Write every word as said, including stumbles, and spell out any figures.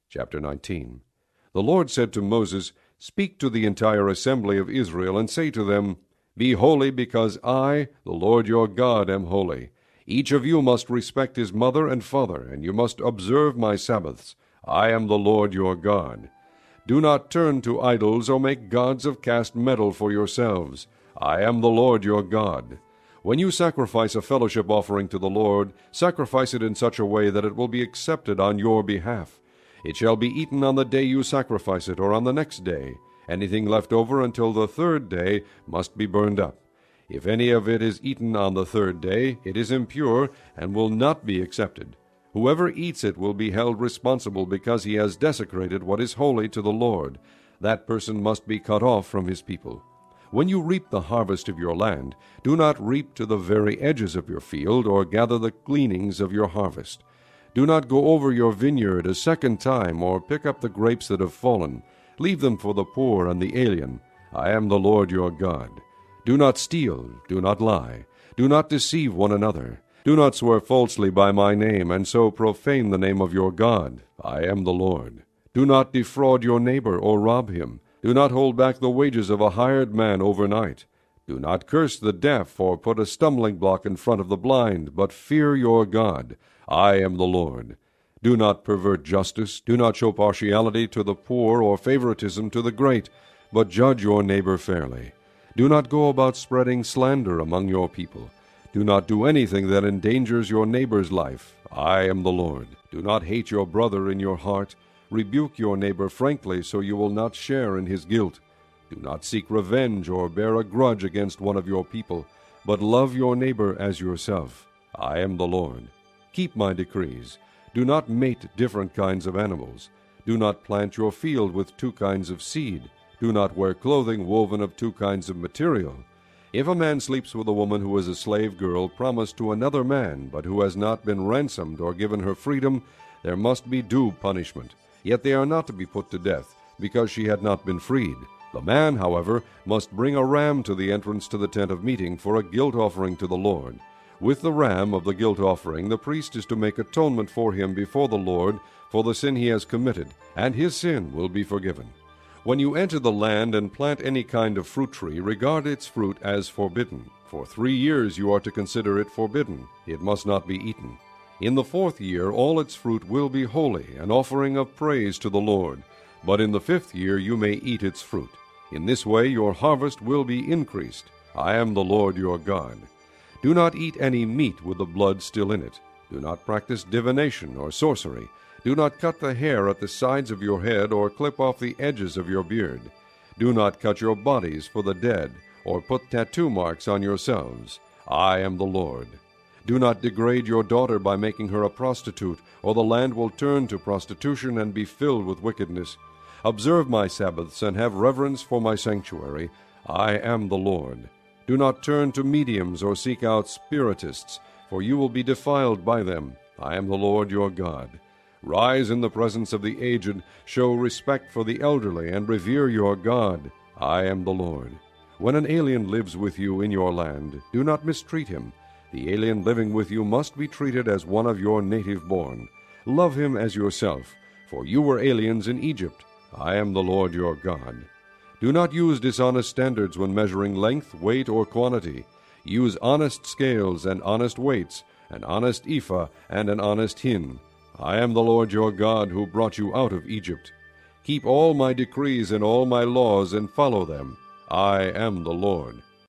Chapter nineteen. The Lord said to Moses, Speak to the entire assembly of Israel, and say to them, Be holy, because I, the Lord your God, am holy. Each of you must respect his mother and father, and you must observe my Sabbaths. I am the Lord your God. Do not turn to idols or make gods of cast metal for yourselves. I am the Lord your God. When you sacrifice a fellowship offering to the Lord, sacrifice it in such a way that it will be accepted on your behalf. It shall be eaten on the day you sacrifice it, or on the next day. Anything left over until the third day must be burned up. If any of it is eaten on the third day, it is impure, and will not be accepted. Whoever eats it will be held responsible because he has desecrated what is holy to the Lord. That person must be cut off from his people. When you reap the harvest of your land, do not reap to the very edges of your field, or gather the gleanings of your harvest. Do not go over your vineyard a second time, or pick up the grapes that have fallen. Leave them for the poor and the alien. I am the Lord your God. Do not steal, do not lie, do not deceive one another. Do not swear falsely by my name, and so profane the name of your God. I am the Lord. Do not defraud your neighbor or rob him. Do not hold back the wages of a hired man overnight. Do not curse the deaf or put a stumbling block in front of the blind, but fear your God. I am the Lord. Do not pervert justice. Do not show partiality to the poor or favoritism to the great, but judge your neighbor fairly. Do not go about spreading slander among your people. Do not do anything that endangers your neighbor's life. I am the Lord. Do not hate your brother in your heart. Rebuke your neighbor frankly, so you will not share in his guilt. Do not seek revenge or bear a grudge against one of your people, but love your neighbor as yourself. I am the Lord. Keep my decrees. Do not mate different kinds of animals. Do not plant your field with two kinds of seed. Do not wear clothing woven of two kinds of material. If a man sleeps with a woman who is a slave girl promised to another man, but who has not been ransomed or given her freedom, there must be due punishment. Yet they are not to be put to death, because she had not been freed. The man, however, must bring a ram to the entrance to the tent of meeting for a guilt offering to the Lord. With the ram of the guilt offering, the priest is to make atonement for him before the Lord for the sin he has committed, and his sin will be forgiven. When you enter the land and plant any kind of fruit tree, regard its fruit as forbidden. For three years you are to consider it forbidden. It must not be eaten. In the fourth year all its fruit will be holy, an offering of praise to the Lord. But in the fifth year you may eat its fruit. In this way your harvest will be increased. I am the Lord your God. Do not eat any meat with the blood still in it. Do not practice divination or sorcery. Do not cut the hair at the sides of your head, or clip off the edges of your beard. Do not cut your bodies for the dead, or put tattoo marks on yourselves. I am the Lord. Do not degrade your daughter by making her a prostitute, or the land will turn to prostitution and be filled with wickedness. Observe my Sabbaths and have reverence for my sanctuary. I am the Lord. Do not turn to mediums or seek out spiritists, for you will be defiled by them. I am the Lord your God. Rise in the presence of the aged, show respect for the elderly, and revere your God. I am the Lord. When an alien lives with you in your land, do not mistreat him. The alien living with you must be treated as one of your native born. Love him as yourself, for you were aliens in Egypt. I am the Lord your God. Do not use dishonest standards when measuring length, weight, or quantity. Use honest scales and honest weights, an honest ephah and an honest hin. I am the Lord your God who brought you out of Egypt. Keep all my decrees and all my laws and follow them. I am the Lord.